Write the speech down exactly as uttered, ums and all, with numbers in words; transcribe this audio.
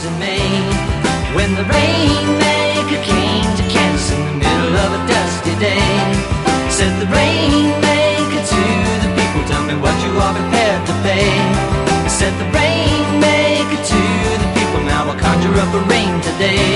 in May, when the Rainmaker came to Kansas in the middle of a dusty day. Said the Rainmaker to the people, tell me what you are prepared to pay. Said the Rainmaker to the people, now I'll conjure up a rain today.